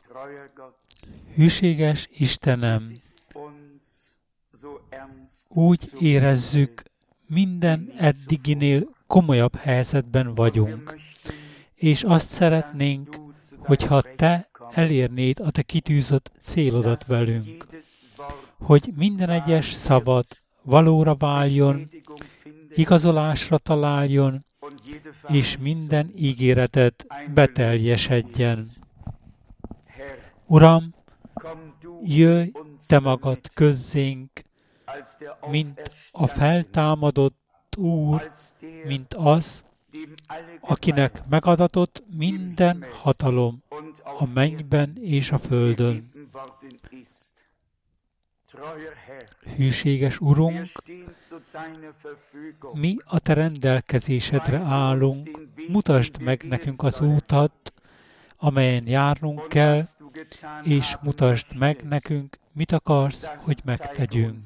Hűséges Istenem, úgy érezzük, minden eddiginél komolyabb helyzetben vagyunk, és azt szeretnénk, hogyha Te elérnéd a Te kitűzött célodat velünk, hogy minden egyes szavad valóra váljon, igazolásra találjon, és minden ígéreted beteljesedjen. Uram, jöjj Te magad közzénk, mint a feltámadott Úr, mint az, akinek megadatott minden hatalom a mennyben és a földön. Hűséges Urunk, mi a Te rendelkezésedre állunk, mutasd meg nekünk az útat, amelyen járnunk kell, és mutasd meg nekünk, mit akarsz, hogy megtegyünk.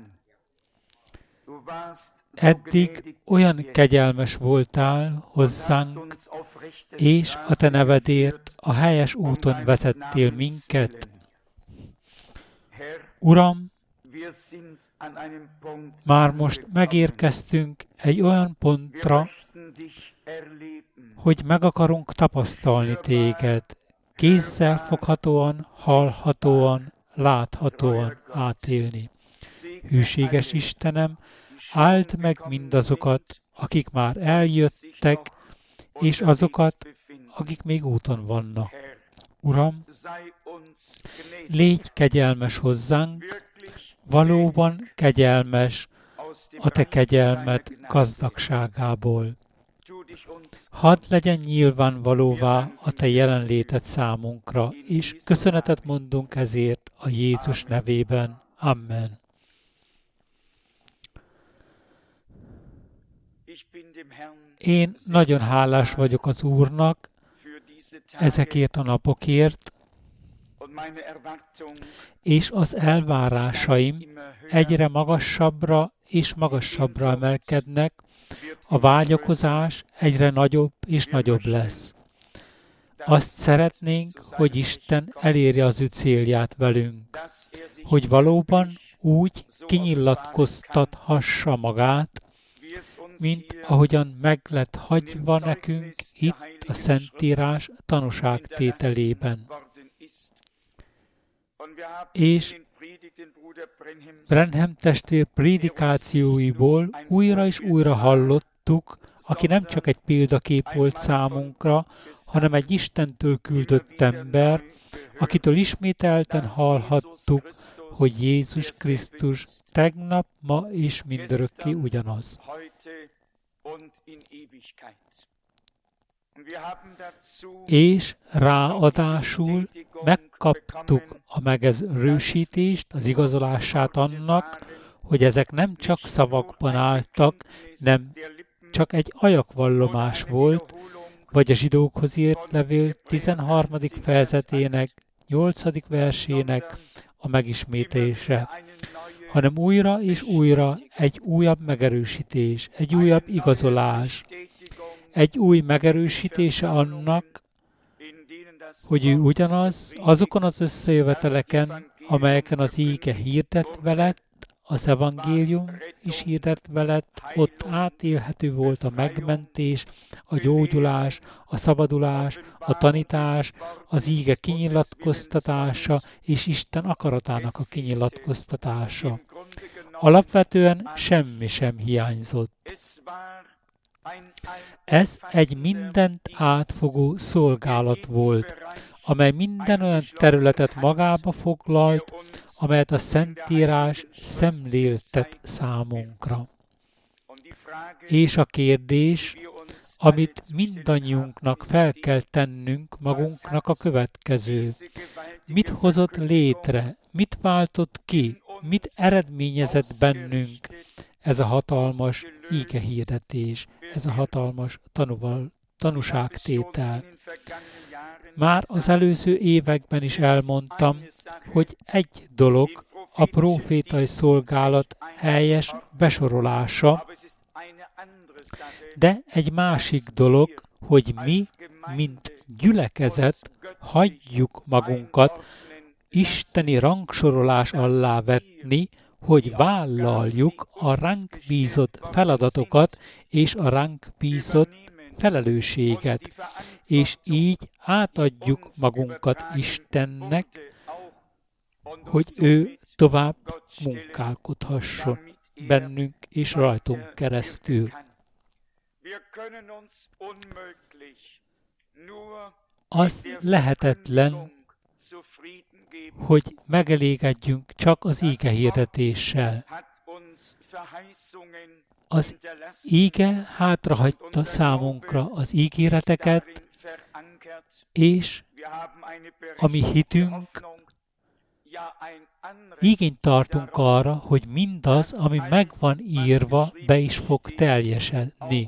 Eddig olyan kegyelmes voltál hozzánk, és a Te nevedért a helyes úton vezettél minket. Uram, már most megérkeztünk egy olyan pontra, hogy meg akarunk tapasztalni Téged, kézzel foghatóan, hallhatóan, láthatóan átélni. Hűséges Istenem, áld meg mindazokat, akik már eljöttek, és azokat, akik még úton vannak. Uram, légy kegyelmes hozzánk, valóban kegyelmes a Te kegyelmed gazdagságából. Hadd legyen nyilvánvalóvá a Te jelenléted számunkra, és köszönetet mondunk ezért a Jézus nevében. Amen. Én nagyon hálás vagyok az Úrnak ezekért a napokért, és az elvárásaim egyre magasabbra és magasabbra emelkednek, a vágyakozás egyre nagyobb és nagyobb lesz. Azt szeretnénk, hogy Isten elérje az ő célját velünk, hogy valóban úgy kinyilatkoztathassa magát, mint ahogyan meg lett hagyva nekünk itt a Szentírás tanúságtételében. És Branham testvér prédikációiból újra és újra hallottuk, aki nem csak egy példakép volt számunkra, hanem egy Istentől küldött ember, akitől ismételten hallhattuk, hogy Jézus Krisztus tegnap, ma és mindörökké ugyanaz. És ráadásul megkaptuk a megerősítést, az igazolását annak, hogy ezek nem csak szavakban álltak, nem csak egy ajakvallomás volt, vagy a zsidókhoz írt levél 13. fejezetének 8. versének a megismétése, hanem újra és újra egy újabb megerősítés, egy újabb igazolás, egy új megerősítése annak, hogy ő ugyanaz, azokon az összejöveteleken, amelyeken az íge hirdetve lett, az evangélium is hirdetve lett, ott átélhető volt a megmentés, a gyógyulás, a szabadulás, a tanítás, az íge kinyilatkoztatása és Isten akaratának a kinyilatkoztatása. Alapvetően semmi sem hiányzott. Ez egy mindent átfogó szolgálat volt, amely minden olyan területet magába foglalt, amelyet a Szentírás szemléltet számunkra. És a kérdés, amit mindannyiunknak fel kell tennünk magunknak a következő. Mit hozott létre? Mit váltott ki? Mit eredményezett bennünk ez a hatalmas ígehirdetés, ez a hatalmas tanúságtétel? Már az előző években is elmondtam, hogy egy dolog a prófétai szolgálat helyes besorolása, de egy másik dolog, hogy mi, mint gyülekezet hagyjuk magunkat isteni rangsorolás alá vetni, hogy vállaljuk a ránk bízott feladatokat és a ránk bízott felelősséget, és így átadjuk magunkat Istennek, hogy ő tovább munkálkodhasson bennünk és rajtunk keresztül. Az lehetetlen, hogy megelégedjünk csak az íge hirdetéssel. Az íge hátrahagyta számunkra az ígéreteket, és a mi hitünk, igényt tartunk arra, hogy mindaz, ami meg van írva, be is fog teljesedni.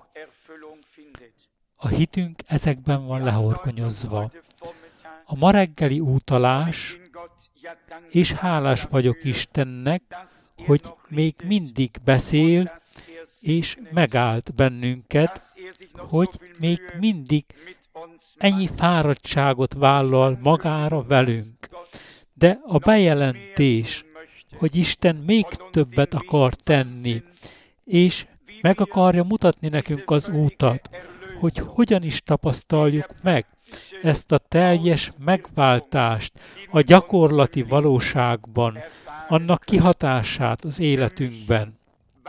A hitünk ezekben van lehorgonyozva. A ma reggeli utalás, és hálás vagyok Istennek, hogy még mindig beszél, és megállt bennünket, hogy még mindig ennyi fáradtságot vállal magára velünk. De a bejelentés, hogy Isten még többet akar tenni, és meg akarja mutatni nekünk az útat, hogy hogyan is tapasztaljuk meg ezt a teljes megváltást a gyakorlati valóságban, annak kihatását az életünkben.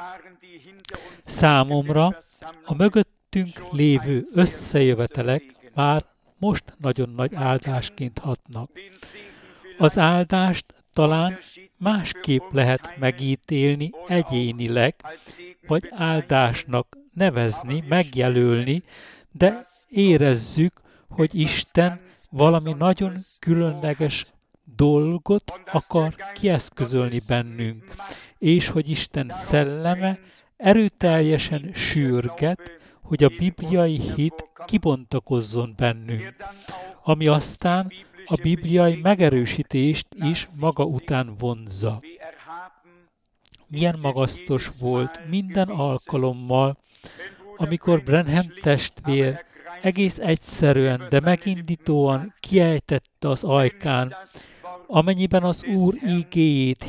Számomra a mögöttünk lévő összejövetelek már most nagyon nagy áldásként hatnak. Az áldást talán másképp lehet megítélni egyénileg, vagy áldásnak nevezni, megjelölni, de érezzük, hogy Isten valami nagyon különleges dolgot akar kieszközölni bennünk, és hogy Isten szelleme erőteljesen sürget, hogy a bibliai hit kibontakozzon bennünk, ami aztán a bibliai megerősítést is maga után vonzza. Milyen magasztos volt minden alkalommal, amikor Branham testvér egész egyszerűen, de megindítóan kiejtette az ajkán, amennyiben az Úr igéjét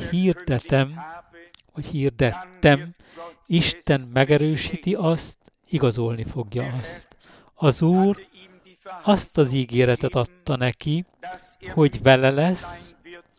hirdettem, Isten megerősíti azt, igazolni fogja azt. Az Úr azt az ígéretet adta neki, hogy vele lesz,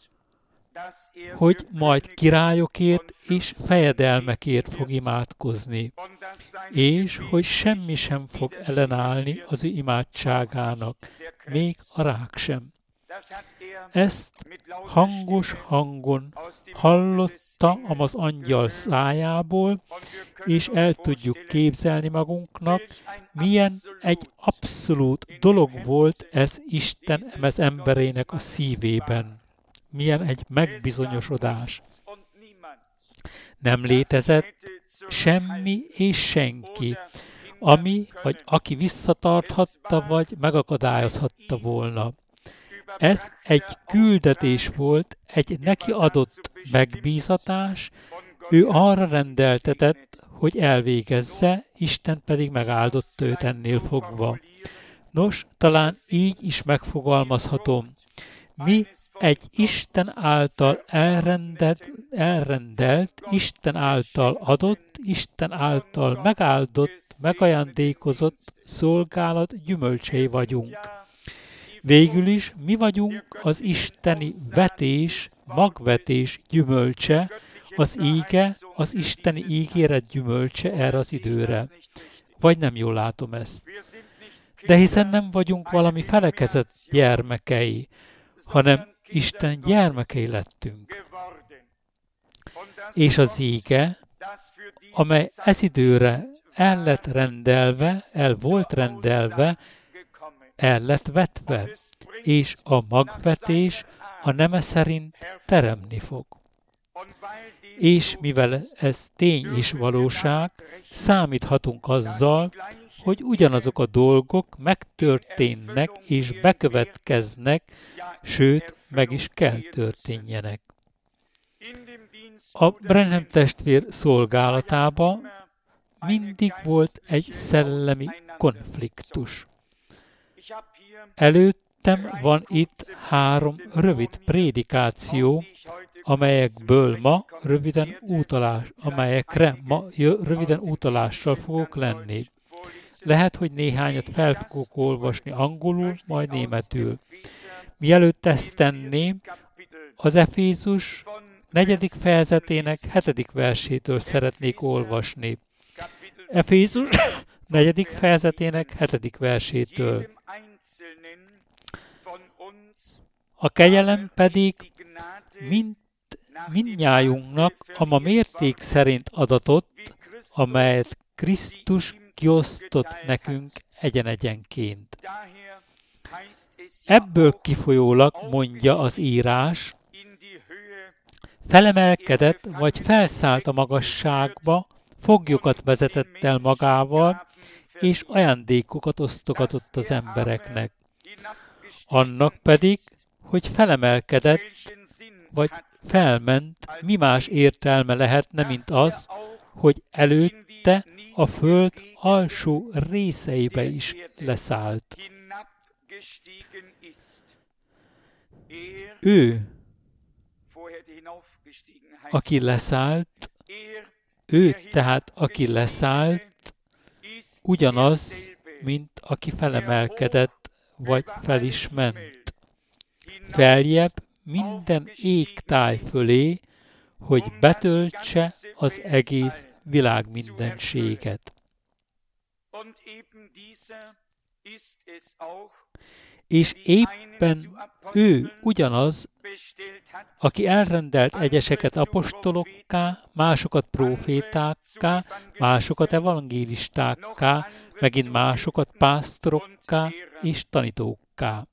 hogy majd királyokért és fejedelmekért fog imádkozni, és hogy semmi sem fog ellenállni az ő imádságának, még a rák sem. Ezt hangos hangon hallotta az angyal szájából, és el tudjuk képzelni magunknak, milyen egy abszolút dolog volt ez Isten ez emberének a szívében. Milyen egy megbizonyosodás. Nem létezett semmi és senki, ami vagy aki visszatarthatta, vagy megakadályozhatta volna. Ez egy küldetés volt, egy neki adott megbízatás, ő arra rendeltetett, hogy elvégezze, Isten pedig megáldotta őt ennél fogva. Nos, talán így is megfogalmazhatom. Mi egy Isten által elrendelt, Isten által adott, Isten által megáldott, megajándékozott szolgálat gyümölcsei vagyunk. Végül is mi vagyunk az isteni vetés, magvetés gyümölcse, az íge, az isteni ígéret gyümölcse erre az időre. Vagy nem jól látom ezt. De hiszen nem vagyunk valami felekezett gyermekei, hanem Isten gyermekei lettünk. És az íge, amely ez időre el lett rendelve, el volt rendelve, el lett vetve, és a magvetés a neme szerint teremni fog. És mivel ez tény és valóság, számíthatunk azzal, hogy ugyanazok a dolgok megtörténnek és bekövetkeznek, sőt, meg is kell történjenek. A Branham testvér szolgálatában mindig volt egy szellemi konfliktus. Előttem van itt 3 rövid prédikáció, amelyekre ma röviden utalással fogok lenni. Lehet, hogy néhányat fel fogok olvasni angolul, majd németül. Mielőtt ezt tenném, az Efézus 4. fejezetének 7. versétől szeretnék olvasni. Efézus 4. fejezetének 7. versétől. A kegyelem pedig mindnyájunknak a ma mérték szerint adatott, amelyet Krisztus kiosztott nekünk egyen-egyenként. Ebből kifolyólag mondja az írás, felemelkedett vagy felszállt a magasságba, foglyokat vezetett el magával, és ajándékokat osztogatott az embereknek. Annak pedig, hogy felemelkedett, vagy felment, mi más értelme lehetne, mint az, hogy előtte a föld alsó részeibe is leszállt. Ő, aki leszállt, aki leszállt, ugyanaz, mint aki felemelkedett, vagy fel is ment. Feljebb minden égtáj fölé, hogy betöltse az egész világmindenséget. És éppen ő ugyanaz, aki elrendelt egyeseket apostolokká, másokat prófétákká, másokat evangélistákká, megint másokat pásztorokká és tanítókká,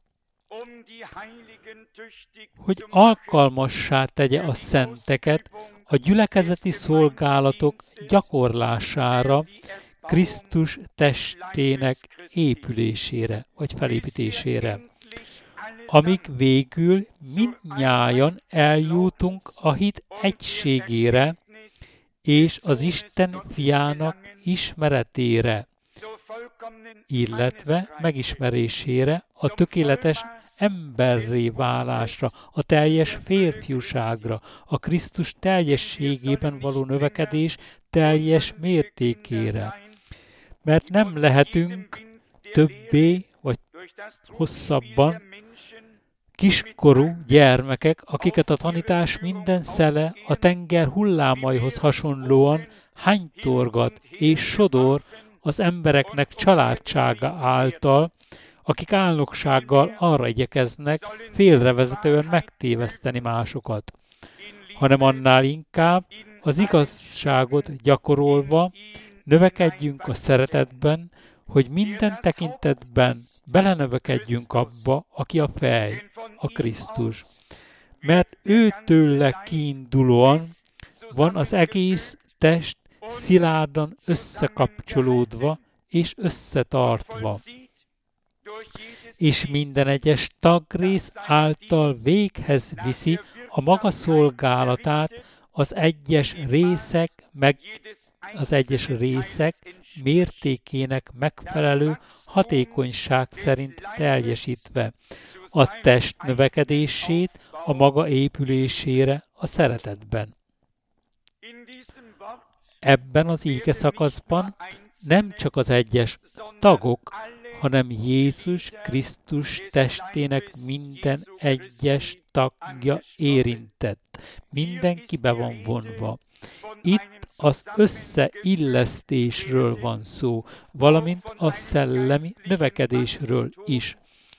hogy alkalmassá tegye a szenteket a gyülekezeti szolgálatok gyakorlására, Krisztus testének épülésére, vagy felépítésére, amíg végül mindnyájan eljutunk a hit egységére és az Isten fiának ismeretére, illetve megismerésére, a tökéletes emberré válásra, a teljes férfiúságra, a Krisztus teljességében való növekedés teljes mértékére. Mert nem lehetünk többé, vagy hosszabban kiskorú gyermekek, akiket a tanítás minden szele a tenger hullámaihoz hasonlóan hánytorgat és sodor az embereknek családsága által, akik álnoksággal arra igyekeznek félrevezetően megtéveszteni másokat, hanem annál inkább az igazságot gyakorolva növekedjünk a szeretetben, hogy minden tekintetben belenövekedjünk abba, aki a fej, a Krisztus. Mert őtőle kiindulóan van az egész test szilárdan összekapcsolódva és összetartva, és minden egyes tagrész által véghez viszi a maga szolgálatát az egyes részek mértékének megfelelő hatékonyság szerint teljesítve, a test növekedését a maga épülésére a szeretetben. Ebben az íge szakaszban nem csak az egyes tagok, hanem Jézus Krisztus testének minden egyes tagja érintett. Mindenki be van vonva. Itt az összeillesztésről van szó, valamint a szellemi növekedésről is,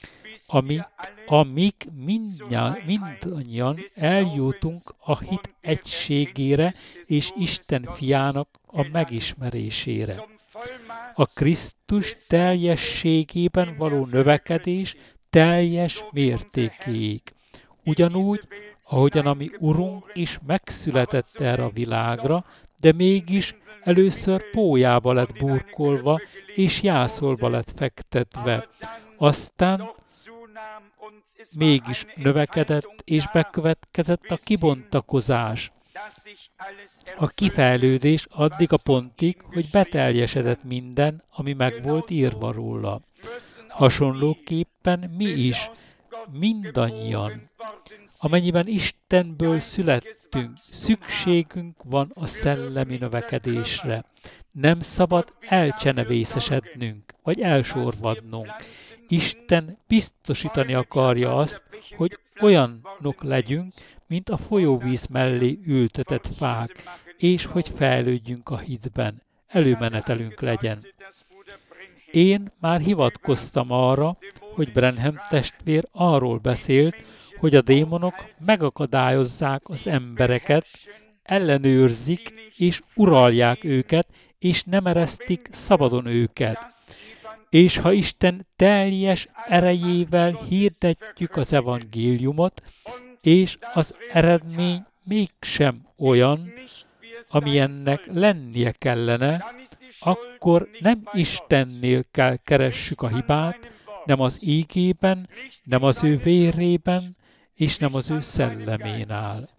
amíg mindannyian eljutunk a hit egységére és Isten fiának a megismerésére. A Krisztus teljességében való növekedés teljes mértékéig. Ugyanúgy, ahogyan a mi Urunk is megszületett erre a világra, de mégis először pólyába lett burkolva és jászolba lett fektetve. Aztán mégis növekedett és bekövetkezett a kibontakozás. A kifejlődés addig a pontig, hogy beteljesedett minden, ami meg volt írva róla. Hasonlóképpen mi is, mindannyian, amennyiben Istenből születtünk, szükségünk van a szellemi növekedésre. Nem szabad elcsenevészesednünk, vagy elsorvadnunk. Isten biztosítani akarja azt, hogy olyanok legyünk, mint a folyóvíz mellé ültetett fák, és hogy fejlődjünk a hitben, előmenetelünk legyen. Én már hivatkoztam arra, hogy Branham testvér arról beszélt, hogy a démonok megakadályozzák az embereket, ellenőrzik és uralják őket, és nem eresztik szabadon őket. És ha Isten teljes erejével hirdetjük az evangéliumot, és az eredmény mégsem olyan, amilyennek lennie kellene, akkor nem Istennél kell keressük a hibát, nem az ígében, nem az ő vérében, és nem az ő szellemén áll.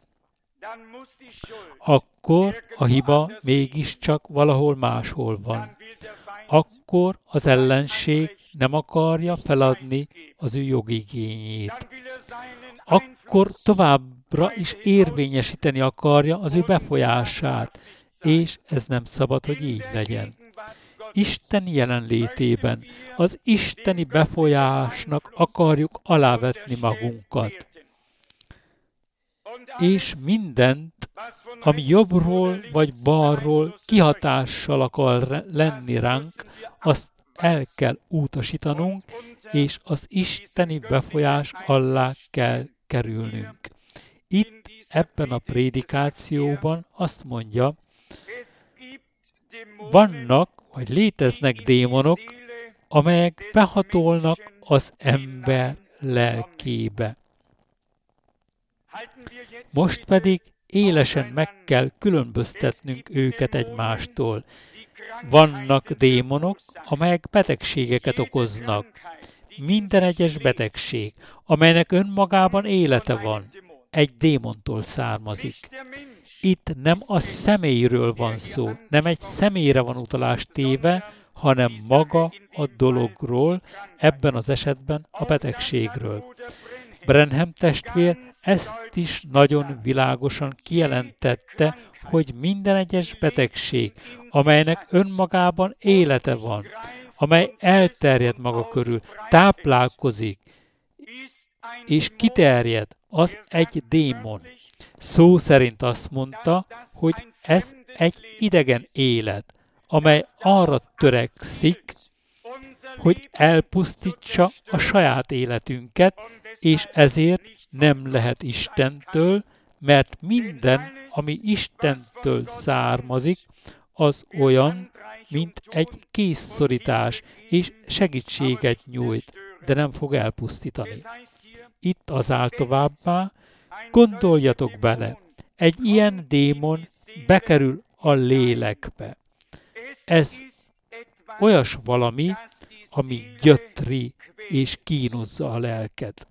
Akkor a hiba mégiscsak valahol máshol van. Akkor az ellenség nem akarja feladni az ő jogigényét. Akkor továbbra is érvényesíteni akarja az ő befolyását, és ez nem szabad, hogy így legyen. Isten jelenlétében, az isteni befolyásnak akarjuk alávetni magunkat. És mindent, ami jobbról vagy balról kihatással akar lenni ránk, azt el kell utasítanunk, és az isteni befolyás alá kell kerülnünk. Itt, ebben a prédikációban azt mondja, vannak, vagy léteznek démonok, amelyek behatolnak az ember lelkébe. Most pedig élesen meg kell különböztetnünk őket egymástól. Vannak démonok, amelyek betegségeket okoznak. Minden egyes betegség, amelynek önmagában élete van, egy démontól származik. Itt nem a személyről van szó, nem egy személyre van utalás téve, hanem maga a dologról, ebben az esetben a betegségről. Branham testvér ezt is nagyon világosan kijelentette, hogy minden egyes betegség, amelynek önmagában élete van, amely elterjed maga körül, táplálkozik, és kiterjed, az egy démon. Szó szerint azt mondta, hogy ez egy idegen élet, amely arra törekszik, hogy elpusztítsa a saját életünket, és ezért nem lehet Istentől, mert minden, ami Istentől származik, az olyan, mint egy kézszorítás, és segítséget nyújt, de nem fog elpusztítani. Itt az áll továbbá, gondoljatok bele, egy ilyen démon bekerül a lélekbe. Ez olyas valami, ami gyötri és kínozza a lelket.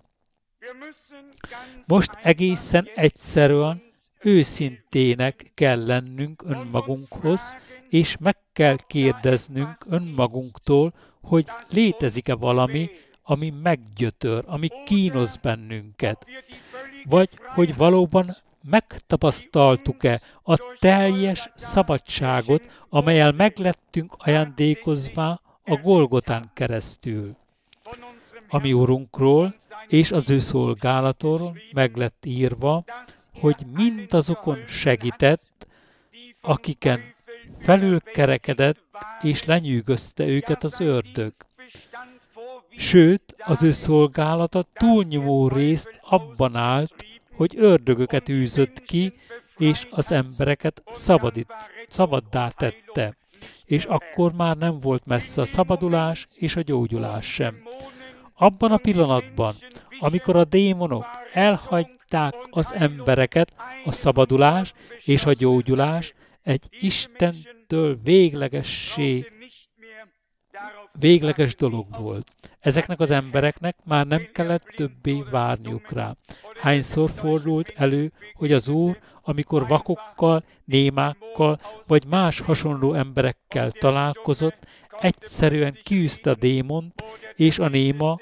Most egészen egyszerűen őszintének kell lennünk önmagunkhoz, és meg kell kérdeznünk önmagunktól, hogy létezik-e valami, ami meggyötör, ami kínoz bennünket. Vagy hogy valóban megtapasztaltuk-e a teljes szabadságot, amellyel meglettünk ajándékozva a Golgotán keresztül. Ami Urunkról és az ő szolgálatóról meg lett írva, hogy mindazokon segített, akiken felülkerekedett és lenyűgözte őket az ördög. Sőt, az ő szolgálata túlnyomó részt abban állt, hogy ördögöket űzött ki, és az embereket szabaddá tette. És akkor már nem volt messze a szabadulás és a gyógyulás sem. Abban a pillanatban, amikor a démonok elhagyták az embereket, a szabadulás és a gyógyulás egy Istentől véglegessé végleges dolog volt. Ezeknek az embereknek már nem kellett többé várniuk rá. Hányszor fordult elő, hogy az Úr, amikor vakokkal, némákkal vagy más hasonló emberekkel találkozott, egyszerűen kiűzte a démont, és a néma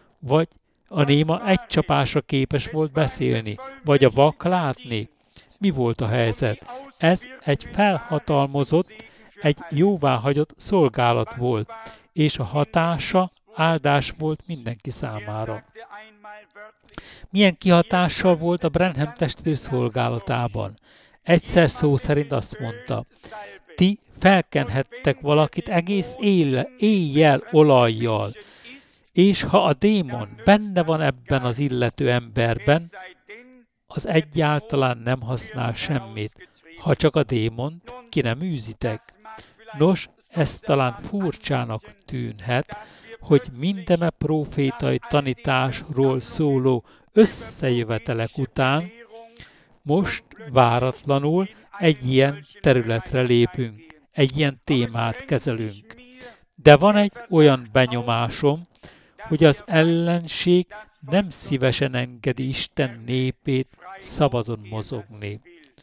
egy csapásra képes volt beszélni, vagy a vak látni. Mi volt a helyzet? Ez egy felhatalmazott, egy jóváhagyott szolgálat volt, és a hatása áldás volt mindenki számára. Milyen kihatással volt a Branham testvér szolgálatában? Egyszer szó szerint azt mondta, ti felkenhettek valakit egész éjjel olajjal, és ha a démon benne van ebben az illető emberben, az egyáltalán nem használ semmit, ha csak a démont ki nem űzitek. Nos, ez talán furcsának tűnhet, hogy mindeme prófétai tanításról szóló összejövetelek után most váratlanul egy ilyen területre lépünk, egy ilyen témát kezelünk. De van egy olyan benyomásom, hogy az ellenség nem szívesen engedi Isten népét szabadon mozogni.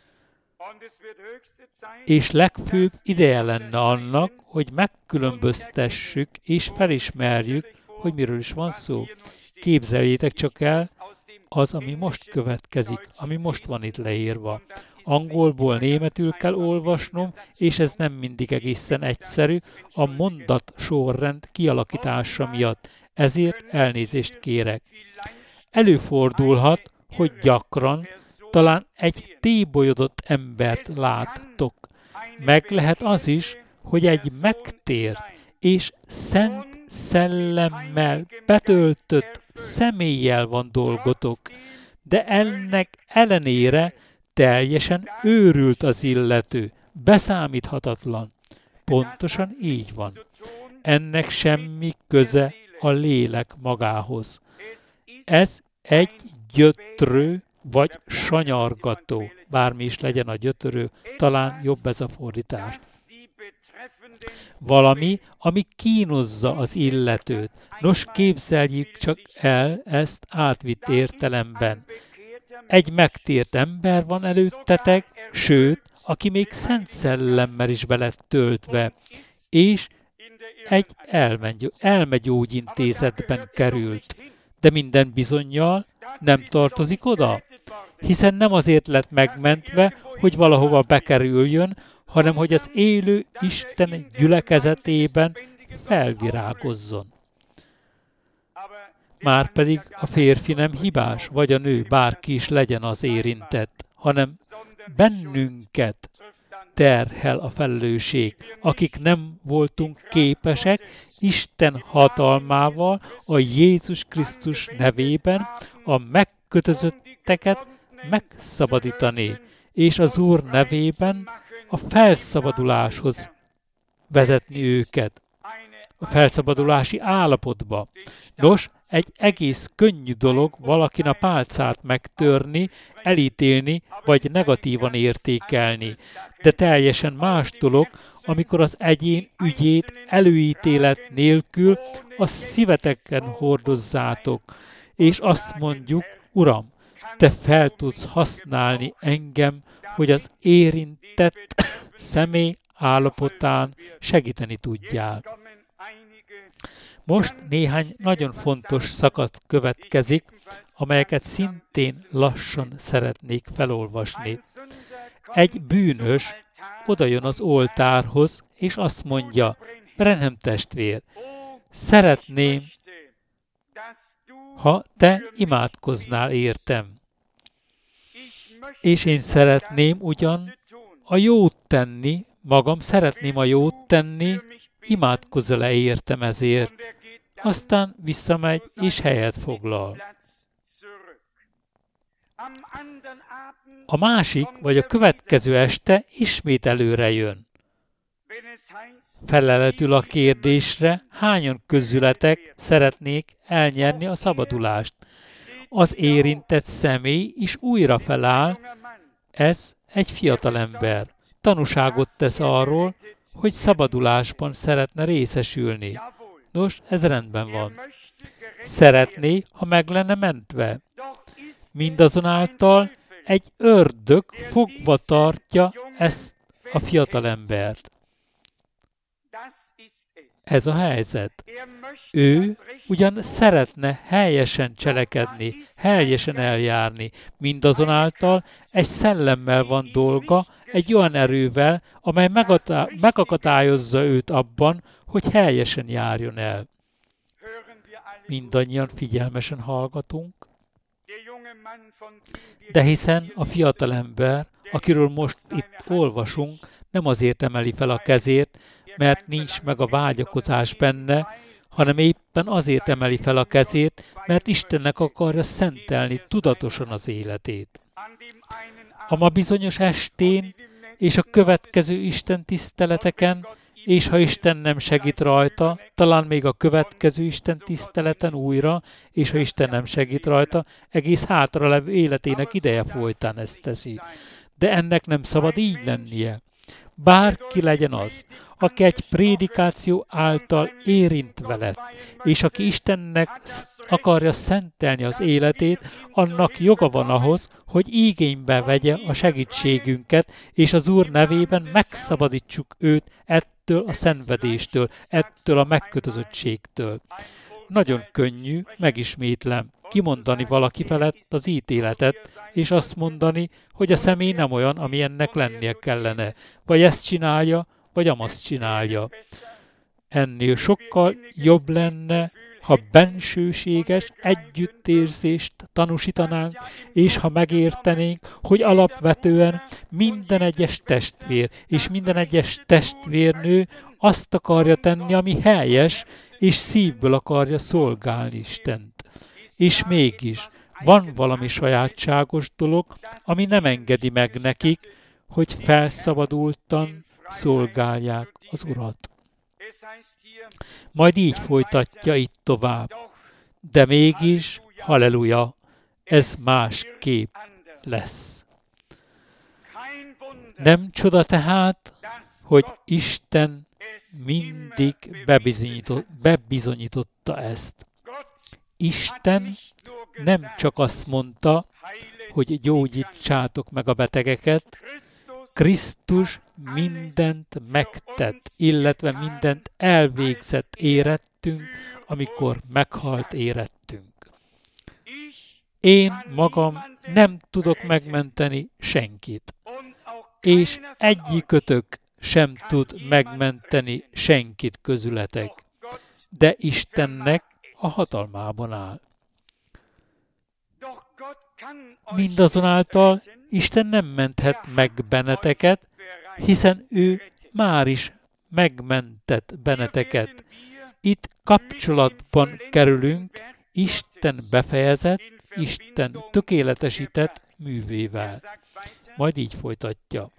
És legfőbb ideje lenne annak, hogy megkülönböztessük és felismerjük, hogy miről is van szó. Képzeljétek csak el az, ami most következik, ami most van itt leírva. Angolból németül kell olvasnom, és ez nem mindig egészen egyszerű a mondat sorrend kialakítása miatt, ezért elnézést kérek. Előfordulhat, hogy gyakran talán egy tébolyodott embert láttok. Meg lehet az is, hogy egy megtért és szent szellemmel betöltött személlyel van dolgotok, de ennek ellenére teljesen őrült az illető, beszámíthatatlan. Pontosan így van. Ennek semmi köze a lélek magához. Ez egy gyötrő vagy sanyargató, bármi is legyen a gyötrő, talán jobb ez a fordítás. Valami, ami kínozza az illetőt. Nos, képzeljük csak el ezt átvitt értelemben. Egy megtért ember van előttetek, sőt, aki még szent szellemmel is be lett töltve, és egy elmegyógyintézetben került. De minden bizonnyal nem tartozik oda, hiszen nem azért lett megmentve, hogy valahova bekerüljön, hanem hogy az élő Isten gyülekezetében felvirágozzon. Márpedig a férfi nem hibás, vagy a nő, bárki is legyen az érintett, hanem bennünket terhel a felelősség, akik nem voltunk képesek Isten hatalmával a Jézus Krisztus nevében a megkötözötteket megszabadítani, és az Úr nevében a felszabaduláshoz vezetni őket, a felszabadulási állapotba. Nos, egy egész könnyű dolog valakin a pálcát megtörni, elítélni vagy negatívan értékelni, de teljesen más dolog, amikor az egyén ügyét előítélet nélkül a szíveteken hordozzátok, és azt mondjuk, Uram, te fel tudsz használni engem, hogy az érintett személy állapotán segíteni tudjál. Most néhány nagyon fontos szakasz következik, amelyeket szintén lassan szeretnék felolvasni. Egy bűnös odajön az oltárhoz, és azt mondja, Branham testvér, szeretném, ha te imádkoznál értem. És én szeretném ugyan a jót tenni, magam szeretném a jót tenni, imádkozz-e értem ezért. Aztán visszamegy és helyet foglal. A másik vagy a következő este ismét előre jön. Feleletül a kérdésre, hányan közületek szeretnék elnyerni a szabadulást. Az érintett személy is újra feláll, ez egy fiatalember. Tanúságot tesz arról, hogy szabadulásban szeretne részesülni. Nos, ez rendben van. Szeretné, ha meg lenne mentve. Mindazonáltal egy ördög fogva tartja ezt a fiatalembert. Ez a helyzet. Ő ugyan szeretne helyesen cselekedni, helyesen eljárni, mindazonáltal egy szellemmel van dolga, egy olyan erővel, amely megakadályozza őt abban, hogy helyesen járjon el. Mindannyian figyelmesen hallgatunk, de hiszen a fiatalember, akiről most itt olvasunk, nem azért emeli fel a kezét, mert nincs meg a vágyakozás benne, hanem éppen azért emeli fel a kezét, mert Istennek akarja szentelni tudatosan az életét. A ma bizonyos estén és a következő Isten tiszteleteken, és ha Isten nem segít rajta, talán még a következő Isten tiszteleten újra, és ha Isten nem segít rajta, egész hátralevő életének ideje folytán ezt teszi. De ennek nem szabad így lennie. Bárki legyen az, aki egy prédikáció által érintve lett, és aki Istennek akarja szentelni az életét, annak joga van ahhoz, hogy igénybe vegye a segítségünket, és az Úr nevében megszabadítsuk őt ettől a szenvedéstől, ettől a megkötözöttségtől. Nagyon könnyű, megismétlem, kimondani valaki felett az ítéletet, és azt mondani, hogy a személy nem olyan, ami ennek lennie kellene. Vagy ezt csinálja, vagy amazt csinálja. Ennél sokkal jobb lenne, ha bensőséges együttérzést tanúsítanánk, és ha megértenénk, hogy alapvetően minden egyes testvér és minden egyes testvérnő azt akarja tenni, ami helyes, és szívből akarja szolgálni Istent. És mégis van valami sajátságos dolog, ami nem engedi meg nekik, hogy felszabadultan szolgálják az Urat. Majd így folytatja itt tovább. De mégis, halleluja, ez másképp lesz. Nem csoda tehát, hogy Isten mindig bebizonyította ezt. Isten nem csak azt mondta, hogy gyógyítsátok meg a betegeket, Krisztus mindent megtett, illetve mindent elvégzett érettünk, amikor meghalt érettünk. Én magam nem tudok megmenteni senkit, és egyikőtök sem tud megmenteni senkit közületek, de Istennek a hatalmában áll. Mindazonáltal Isten nem menthet meg benneteket, hiszen ő már is megmentett benneteket. Itt kapcsolatban kerülünk Isten befejezett, Isten tökéletesített művével. Majd így folytatja.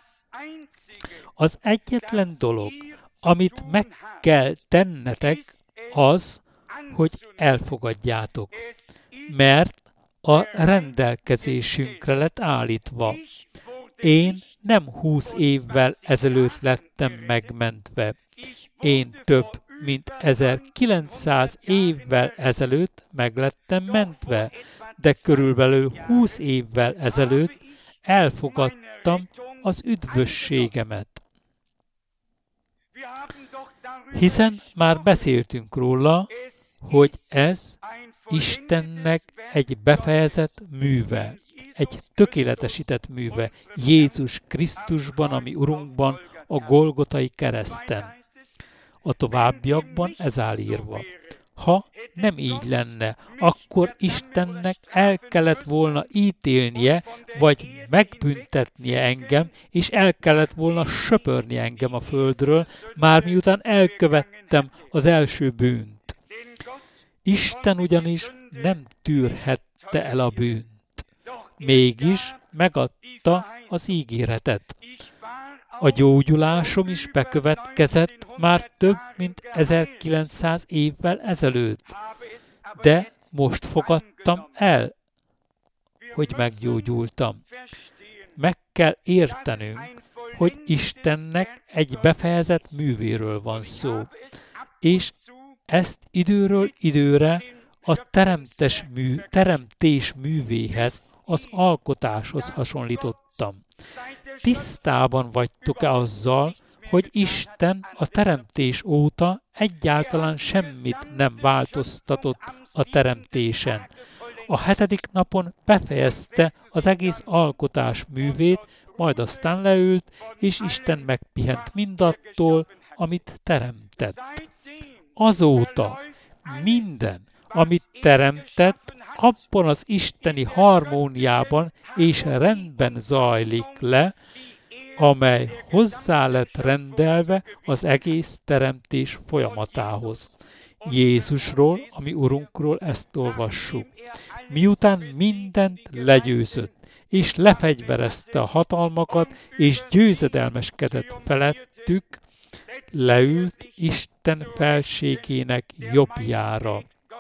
Az egyetlen dolog, amit meg kell tennetek, az, hogy elfogadjátok, mert a rendelkezésünkre lett állítva. Én nem 20 évvel ezelőtt lettem megmentve. Én több mint 1900 évvel ezelőtt meglettem mentve, de körülbelül 20 évvel ezelőtt elfogadtam az üdvösségemet. Hiszen már beszéltünk róla, hogy ez Istennek egy befejezett műve, egy tökéletesített műve Jézus Krisztusban, ami Urunkban, a Golgotai kereszten. A továbbiakban ez áll írva. Ha nem így lenne, akkor Istennek el kellett volna ítélnie, vagy megbüntetnie engem, és el kellett volna söpörni engem a földről, már miután elkövettem az első bűnt. Isten ugyanis nem tűrhette el a bűnt. Mégis megadta az ígéretet. A gyógyulásom is bekövetkezett már több mint 1900 évvel ezelőtt, de most fogadtam el, hogy meggyógyultam. Meg kell értenünk, hogy Istennek egy befejezett művéről van szó, és ezt időről időre a teremtés művéhez, az alkotáshoz hasonlítottam. Tisztában vagytok-e azzal, hogy Isten a teremtés óta egyáltalán semmit nem változtatott a teremtésen. A 7. napon befejezte az egész alkotás művét, majd aztán leült, és Isten megpihent mindattól, amit teremtett. Azóta minden, amit teremtett, abban az isteni harmóniában és rendben zajlik le, amely hozzá lett rendelve az egész teremtés folyamatához. Jézusról, a mi Urunkról ezt olvassuk. Miután mindent legyőzött, és lefegyverezte a hatalmakat, és győzedelmeskedett felettük, leült Isten felségének jobbjára.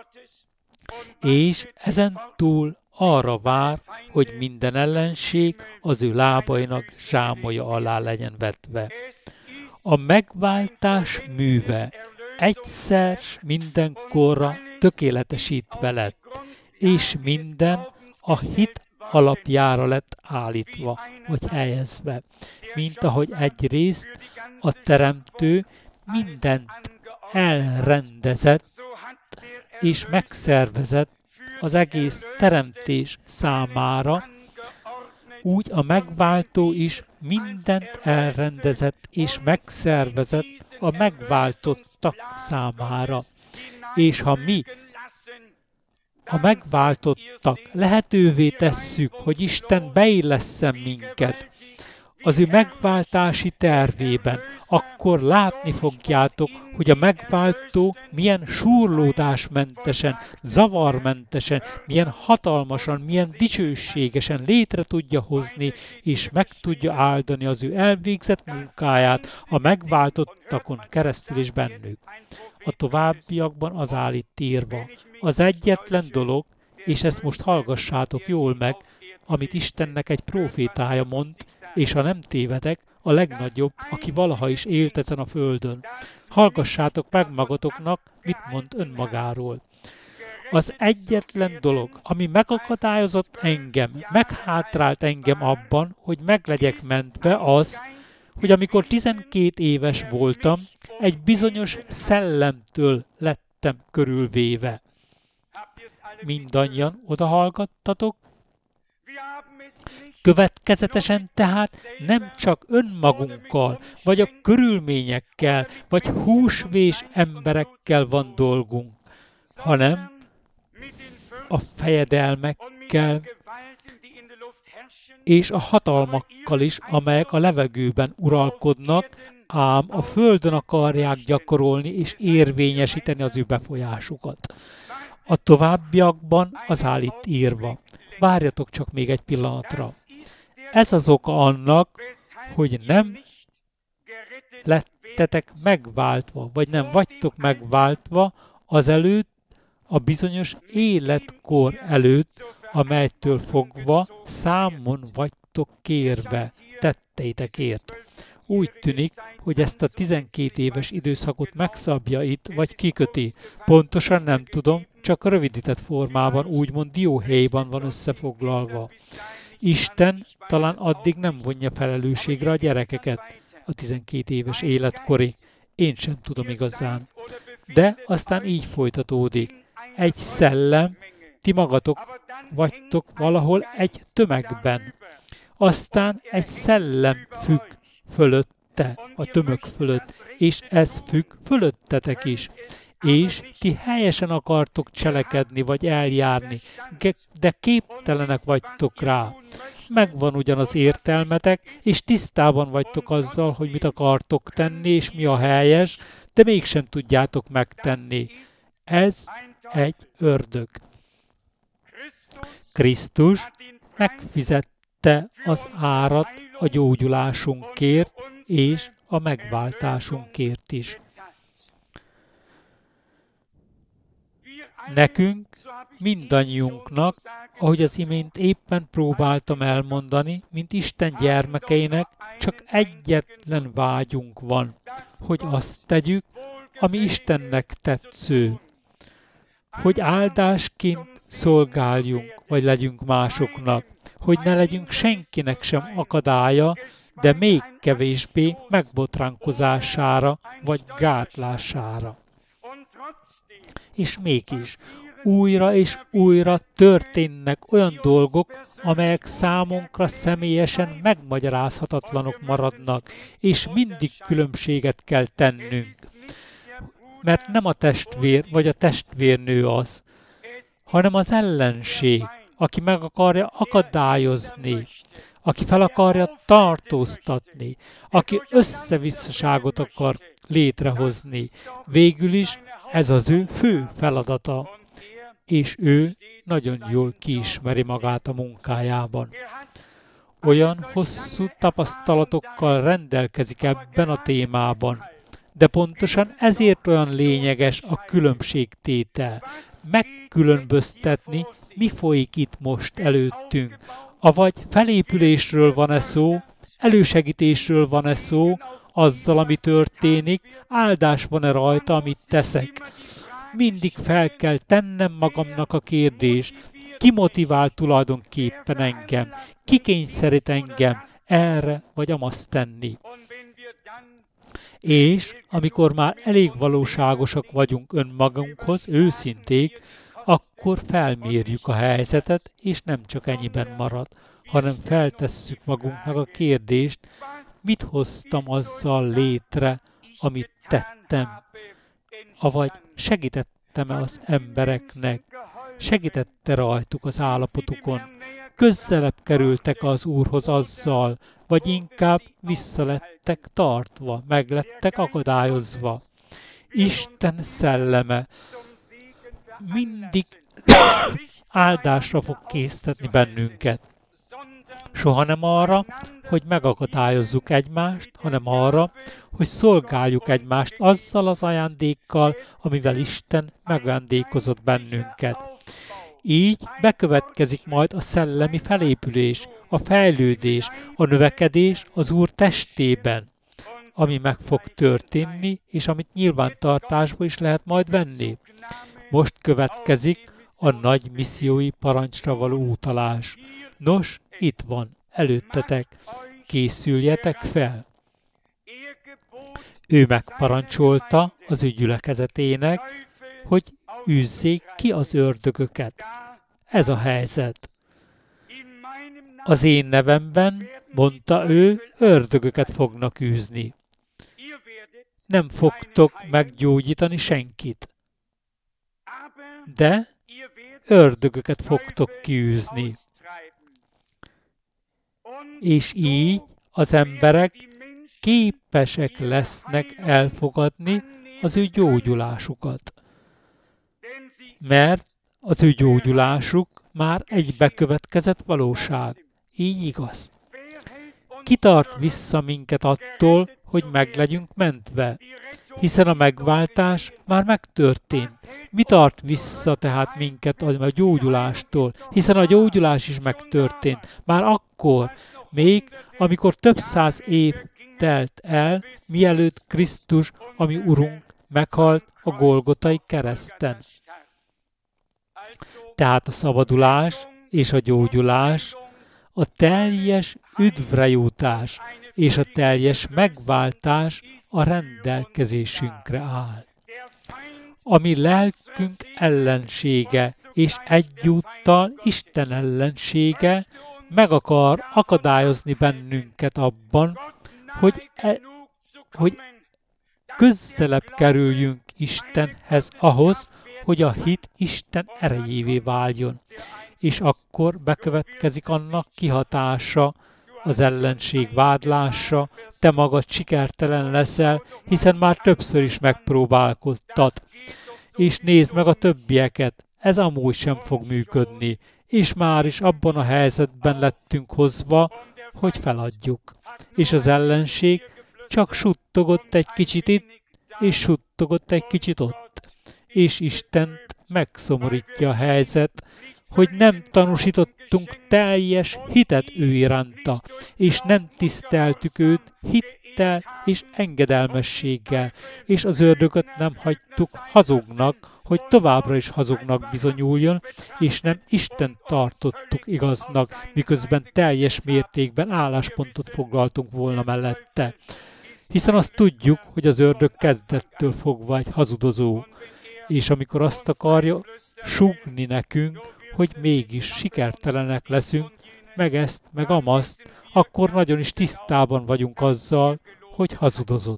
És ezen túl arra vár, hogy minden ellenség az ő lábainak zsámolya alá legyen vetve. A megváltás műve egyszer mindenkorra tökéletesítve lett, és minden a hit alapjára lett állítva, vagy helyezve, mint ahogy egyrészt a Teremtő mindent elrendezett és megszervezett az egész teremtés számára, úgy a megváltó is mindent elrendezett és megszervezett a megváltottak számára. És ha mi a megváltottak lehetővé tesszük, hogy Isten beillesszen minket az ő megváltási tervében, akkor látni fogjátok, hogy a megváltó milyen súrlódásmentesen, zavarmentesen, milyen hatalmasan, milyen dicsőségesen létre tudja hozni, és meg tudja áldani az ő elvégzett munkáját a megváltottakon keresztül és bennük. A továbbiakban az áll itt írva. Az egyetlen dolog, és ezt most hallgassátok jól meg, amit Istennek egy prófétája mond, és ha nem tévedek, a legnagyobb, aki valaha is élt ezen a földön. Hallgassátok meg magatoknak, mit mond önmagáról. Az egyetlen dolog, ami megakadályozott engem, meghátrált engem abban, hogy meg legyek mentve, az, hogy amikor 12 éves voltam, egy bizonyos szellemtől lettem körülvéve. Mindannyian odahallgattatok? Következetesen tehát nem csak önmagunkkal, vagy a körülményekkel, vagy húsvés emberekkel van dolgunk, hanem a fejedelmekkel és a hatalmakkal is, amelyek a levegőben uralkodnak, ám a földön akarják gyakorolni és érvényesíteni az ő befolyásukat. A továbbiakban az áll itt írva. Várjatok csak még egy pillanatra. Ez az oka annak, hogy nem lettetek megváltva, vagy nem vagytok megváltva azelőtt, a bizonyos életkor előtt, amelytől fogva számon vagytok kérve tetteitekért. Úgy tűnik, hogy ezt a 12 éves időszakot megszabja itt, vagy kiköti. Pontosan nem tudom, csak a rövidített formában, úgymond dióhéjban van összefoglalva. Isten talán addig nem vonja felelősségre a gyerekeket a 12 éves életkorig. Én sem tudom igazán. De aztán így folytatódik. Egy szellem, ti magatok vagytok valahol egy tömegben. Aztán egy szellem függ fölötte, a tömeg fölött, és ez függ fölöttetek is. És ti helyesen akartok cselekedni vagy eljárni, de képtelenek vagytok rá. Megvan ugyan az értelmetek, és tisztában vagytok azzal, hogy mit akartok tenni, és mi a helyes, de mégsem tudjátok megtenni. Ez egy ördög. Krisztus megfizette az árat a gyógyulásunkért és a megváltásunkért is. Nekünk, mindannyiunknak, ahogy az imént éppen próbáltam elmondani, mint Isten gyermekeinek, csak egyetlen vágyunk van, hogy azt tegyük, ami Istennek tetsző, hogy áldásként szolgáljunk, vagy legyünk másoknak, hogy ne legyünk senkinek sem akadálya, de még kevésbé megbotránkozására, vagy gátlására. És mégis újra és újra történnek olyan dolgok, amelyek számunkra személyesen megmagyarázhatatlanok maradnak, és mindig különbséget kell tennünk. Mert nem a testvér vagy a testvérnő az, hanem az ellenség, aki meg akarja akadályozni, aki fel akarja tartóztatni, aki összevisszaságot akar létrehozni. Végül is ez az ő fő feladata, és ő nagyon jól kiismeri magát a munkájában. Olyan hosszú tapasztalatokkal rendelkezik ebben a témában, de pontosan ezért olyan lényeges a különbségtétel. Megkülönböztetni, mi folyik itt most előttünk. Avagy felépülésről van-e szó, elősegítésről van-e szó, azzal, ami történik, áldás van-e rajta, amit teszek. Mindig fel kell tennem magamnak a kérdés, ki motivál tulajdonképpen engem, ki kényszerít engem erre vagy amazt tenni. És amikor már elég valóságosak vagyunk önmagunkhoz, őszinték, akkor felmérjük a helyzetet, és nem csak ennyiben marad, hanem feltesszük magunknak a kérdést, mit hoztam azzal létre, amit tettem, avagy segítettem-e az embereknek, segítette rajtuk az állapotukon, közelebb kerültek az Úrhoz azzal, vagy inkább visszalettek tartva, meglettek akadályozva. Isten szelleme mindig áldásra fog késztetni bennünket. Soha nem arra, hogy megakadályozzuk egymást, hanem arra, hogy szolgáljuk egymást azzal az ajándékkal, amivel Isten megajándékozott bennünket. Így bekövetkezik majd a szellemi felépülés, a fejlődés, a növekedés az Úr testében, ami meg fog történni, és amit nyilvántartásba is lehet majd venni. Most következik a nagy missziói parancsra való utalás. Nos, itt van, előttetek, készüljetek fel! Ő megparancsolta az ő gyülekezetének, hogy űzzék ki az ördögöket. Ez a helyzet. Az én nevemben, mondta ő, ördögöket fognak űzni. Nem fogtok meggyógyítani senkit, de ördögöket fogtok kiűzni. És így az emberek képesek lesznek elfogadni az ő gyógyulásukat. Mert az ő gyógyulásuk már egy bekövetkezett valóság. Így igaz. Ki tart vissza minket attól, hogy meg legyünk mentve? Hiszen a megváltás már megtörtént. Mi tart vissza tehát minket a gyógyulástól? Hiszen a gyógyulás is megtörtént. Már akkor, még amikor több száz év telt el, mielőtt Krisztus, ami Urunk, meghalt a Golgotai kereszten. Tehát a szabadulás és a gyógyulás, a teljes üdvrejutás és a teljes megváltás a rendelkezésünkre áll. Ami lelkünk ellensége és egyúttal Isten ellensége meg akar akadályozni bennünket abban, hogy közelebb kerüljünk Istenhez ahhoz, hogy a hit Isten erejévé váljon. És akkor bekövetkezik annak kihatása, az ellenség vádlása, te magad sikertelen leszel, hiszen már többször is megpróbálkoztad. És nézd meg a többieket, ez amúgy sem fog működni, és már is abban a helyzetben lettünk hozva, hogy feladjuk. És az ellenség csak suttogott egy kicsit itt, és suttogott egy kicsit ott. És Istent megszomorítja a helyzet, hogy nem tanúsítottunk teljes hitet ő iránta, és nem tiszteltük őt hittel és engedelmességgel, és az ördögöt nem hagytuk hazugnak, hogy továbbra is hazugnak bizonyuljon, és nem Isten tartottuk igaznak, miközben teljes mértékben álláspontot foglaltunk volna mellette. Hiszen azt tudjuk, hogy az ördög kezdettől fogva egy hazudozó, és amikor azt akarja sugni nekünk, hogy mégis sikertelenek leszünk, meg ezt, meg amazt, akkor nagyon is tisztában vagyunk azzal, hogy hazudozott.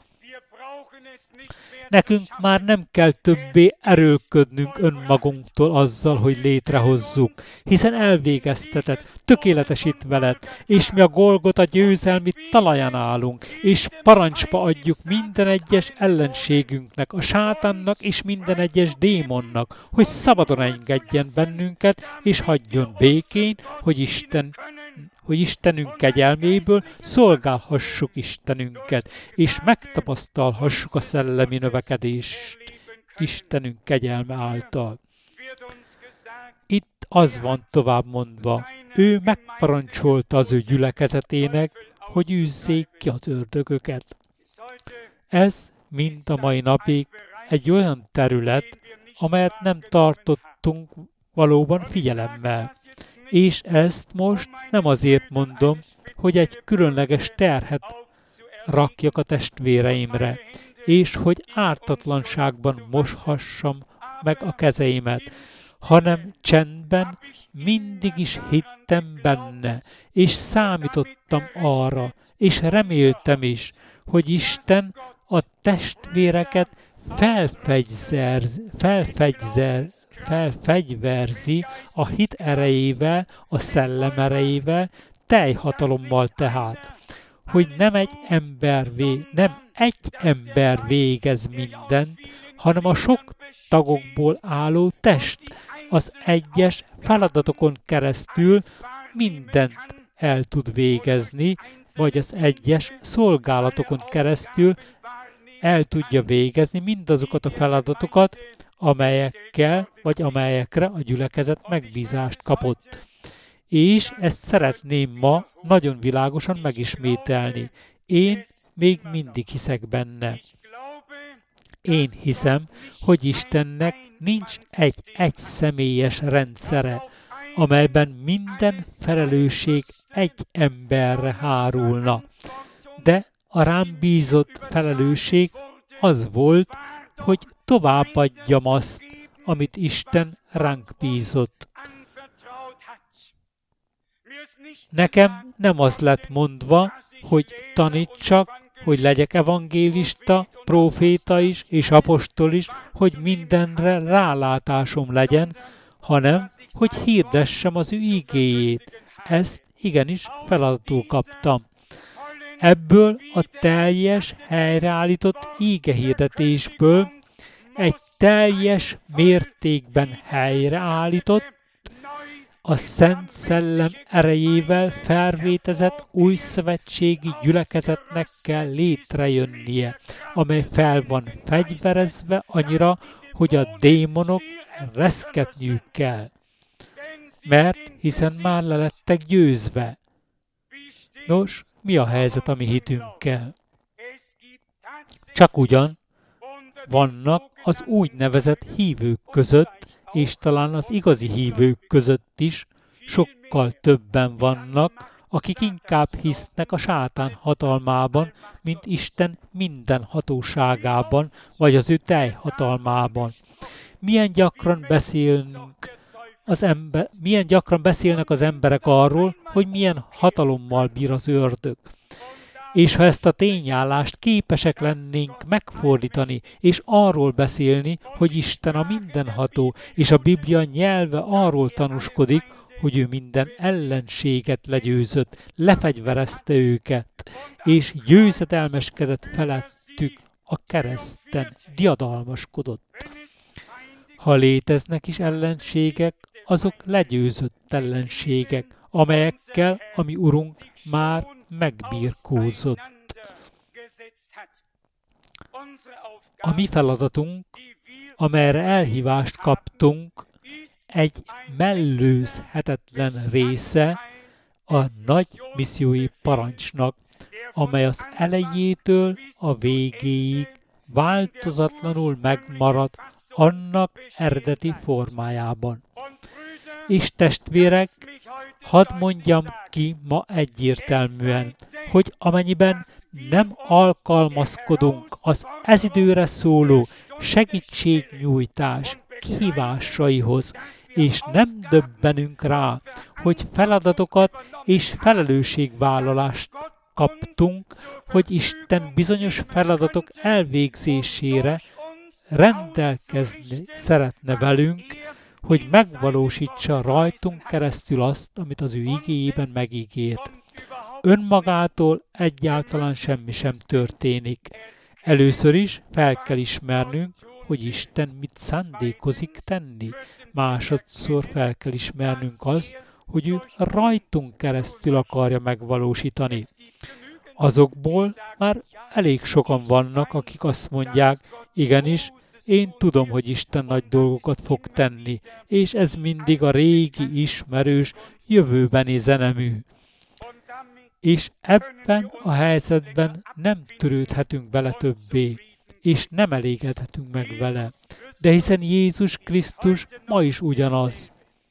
Nekünk már nem kell többé erőlködnünk önmagunktól azzal, hogy létrehozzuk, hiszen elvégeztetett, tökéletesítve lett, és mi a Golgota győzelmi talaján állunk, és parancsba adjuk minden egyes ellenségünknek, a sátánnak és minden egyes démonnak, hogy szabadon engedjen bennünket, és hagyjon békén, hogy Istenünk kegyelméből szolgálhassuk Istenünket, és megtapasztalhassuk a szellemi növekedést Istenünk kegyelme által. Itt az van tovább mondva, ő megparancsolta az ő gyülekezetének, hogy űzzék ki az ördögöket. Ez mind a mai napig egy olyan terület, amelyet nem tartottunk valóban figyelemmel. És ezt most nem azért mondom, hogy egy különleges terhet rakjak a testvéreimre, és hogy ártatlanságban moshassam meg a kezeimet, hanem csendben mindig is hittem benne, és számítottam arra, és reméltem is, hogy Isten a testvéreket felfegyverzi a hit erejével, a szellem erejével, teljhatalommal tehát, hogy nem egy ember végez mindent, hanem a sok tagokból álló test az egyes feladatokon keresztül mindent el tud végezni, vagy az egyes szolgálatokon keresztül el tudja végezni mindazokat a feladatokat, amelyekkel vagy amelyekre a gyülekezet megbízást kapott. És ezt szeretném ma nagyon világosan megismételni. Én még mindig hiszek benne. Én hiszem, hogy Istennek nincs egy személyes rendszere, amelyben minden felelősség egy emberre hárulna. De a rám bízott felelősség az volt, hogy továbbadjam azt, amit Isten ránk bízott. Nekem nem az lett mondva, hogy tanítsak, hogy legyek evangélista, próféta is és apostol is, hogy mindenre rálátásom legyen, hanem hogy hirdessem az ő igéjét. Ezt igenis feladatul kaptam. Ebből a teljes, helyreállított ígehirdetésből egy teljes mértékben helyreállított, a Szent Szellem erejével felvétezett új szövetségi gyülekezetnek kell létrejönnie, amely fel van fegyverezve annyira, hogy a démonok reszketniük kell. Mert hiszen már le lettek győzve. Nos, mi a helyzet a mi hitünkkel? Csak ugyan vannak az úgynevezett hívők között, és talán az igazi hívők között is sokkal többen vannak, akik inkább hisznek a sátán hatalmában, mint Isten minden hatóságában, vagy az ő teljhatalmában. Milyen gyakran beszélnek az emberek arról, hogy milyen hatalommal bír az ördög. És ha ezt a tényállást képesek lennénk megfordítani, és arról beszélni, hogy Isten a mindenható, és a Biblia nyelve arról tanúskodik, hogy ő minden ellenséget legyőzött, lefegyverezte őket, és győzedelmeskedett felettük a kereszten, diadalmaskodott. Ha léteznek is ellenségek, azok legyőzött ellenségek, amelyekkel a mi Urunk már megbirkózott. A mi feladatunk, amelyre elhívást kaptunk, egy mellőzhetetlen része a nagy missziói parancsnak, amely az elejétől a végéig változatlanul megmarad annak eredeti formájában. És testvérek, hadd mondjam ki ma egyértelműen, hogy amennyiben nem alkalmazkodunk az ez időre szóló segítségnyújtás kihívásaihoz, és nem döbbenünk rá, hogy feladatokat és felelősségvállalást kaptunk, hogy Isten bizonyos feladatok elvégzésére rendelkezni szeretne velünk, hogy megvalósítsa rajtunk keresztül azt, amit az ő igéjében megígért. Önmagától egyáltalán semmi sem történik. Először is fel kell ismernünk, hogy Isten mit szándékozik tenni. Másodszor fel kell ismernünk azt, hogy ő rajtunk keresztül akarja megvalósítani. Azokból már elég sokan vannak, akik azt mondják, igenis, én tudom, hogy Isten nagy dolgokat fog tenni, és ez mindig a régi, ismerős, jövőbeni zenemű. És ebben a helyzetben nem törődhetünk bele többé, és nem elégedhetünk meg vele. De hiszen Jézus Krisztus ma is ugyanaz.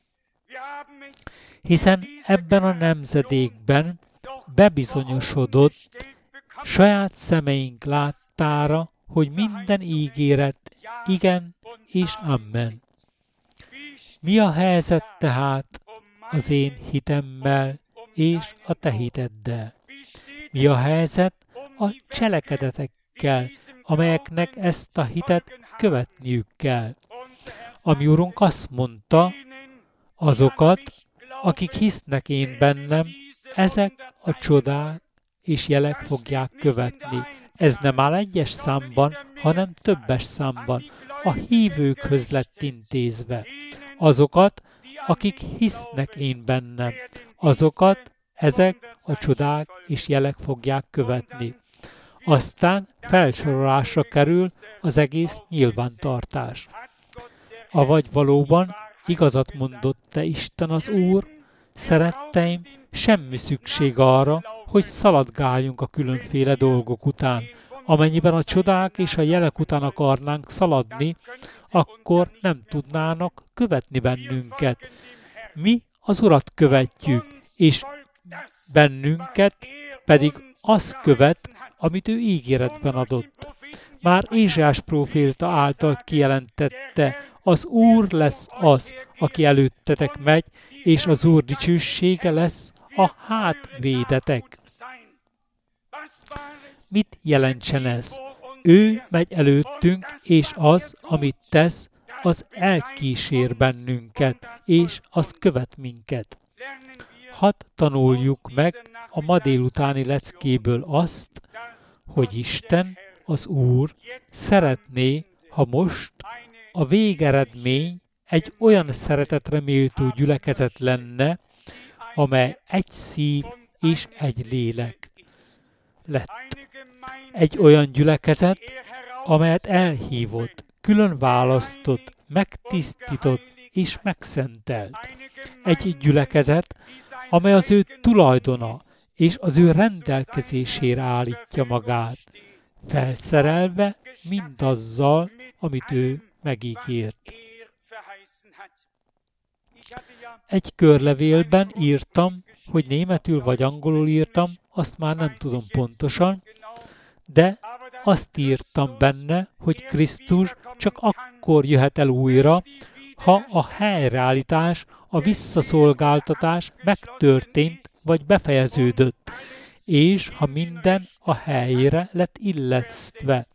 Hiszen ebben a nemzedékben bebizonyosodott saját szemeink láttára, hogy minden ígéret igen és amen. Mi a helyzet tehát az én hitemmel és a te hiteddel? Mi a helyzet a cselekedetekkel, amelyeknek ezt a hitet követniük kell? A mi Urunk azt mondta, azokat, akik hisznek én bennem, ezek a csodák és jelek fogják követni. Ez nem áll egyes számban, hanem többes számban. A hívőkhöz lett intézve. Azokat, akik hisznek én bennem, azokat ezek a csodák és jelek fogják követni. Aztán felsorolásra kerül az egész nyilvántartás. Avagy valóban igazat mondott te Isten az Úr, szeretteim, semmi szükség arra, hogy szaladgáljunk a különféle dolgok után. Amennyiben a csodák és a jelek után akarnánk szaladni, akkor nem tudnának követni bennünket. Mi az Urat követjük, és bennünket pedig az követ, amit ő ígéretben adott. Már Ézsaiás próféta által kijelentette, az Úr lesz az, aki előttetek megy, és az Úr dicsősége lesz a hátvédetek. Mit jelentsen ez? Ő megy előttünk, és az, amit tesz, az elkísér bennünket, és az követ minket. Hadd tanuljuk meg a ma délutáni leckéből azt, hogy Isten, az Úr szeretné, ha most a végeredmény egy olyan szeretetre méltó gyülekezet lenne, amely egy szív és egy lélek lett. Egy olyan gyülekezet, amelyet elhívott, külön választott, megtisztított és megszentelt. Egy gyülekezet, amely az ő tulajdona és az ő rendelkezésére állítja magát, felszerelve mindazzal, amit ő megígért. Egy körlevélben írtam, hogy németül vagy angolul írtam, azt már nem tudom pontosan, de azt írtam benne, hogy Krisztus csak akkor jöhet el újra, ha a helyreállítás, a visszaszolgáltatás megtörtént vagy befejeződött, és ha minden a helyére lett illesztve.